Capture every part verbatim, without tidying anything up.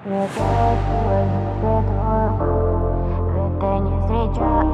Не чувствую беду, ведь ты не встречал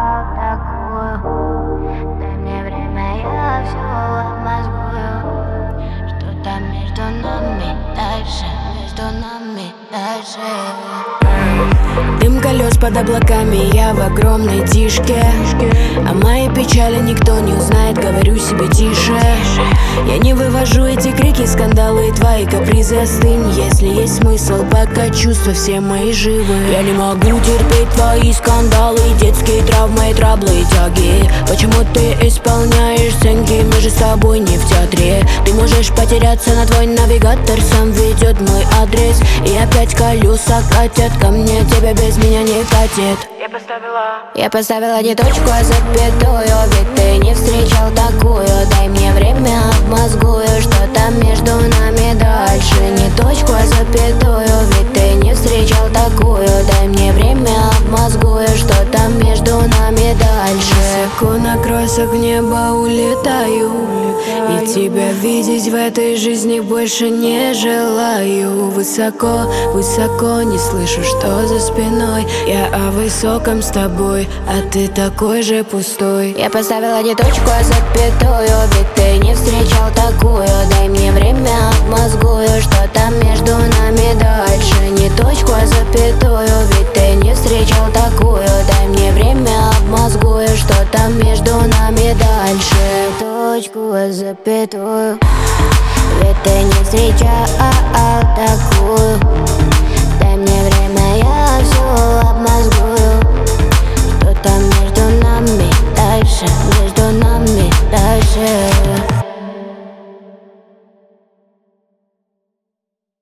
такую. Дай мне время, я все обмозгую. Что там между нами дальше, между нами дальше. Дым колес под облаками, я в огромной тишке. О моей печали никто не узнает, говорю себе тише. Я не вывожу эти крики, скандалы и твои капризы. Остынь, если есть смысл, пока чувства все мои живы. Я не могу терпеть твои скандалы, детские травмы, траблы и тяги. Почему ты исполняешь сценки, мы же с тобой не в театре. Ты можешь потеряться, на твой навигатор сам ведет мой адрес. И опять колеса катят ко мне, тебя без меня не катит. Я поставила Я поставила не точку, а запятую, ведь ты не встречал такую. Дай мне время, обмозгую, что там между нами дальше. Не точку, а запятую, ведь ты не встречал такую. Дай мне время, обмозгую, что там между нами дальше. Высоко на крыльях в небо улетаю, и тебя видеть в этой жизни больше не желаю. Высоко, высоко, не слышу, что за спиной. Я о высоком с тобой, а ты такой же пустой. Я поставила не точку, а запятую, ведь ты не встречал такую. Дай мне время, обмозгую, что там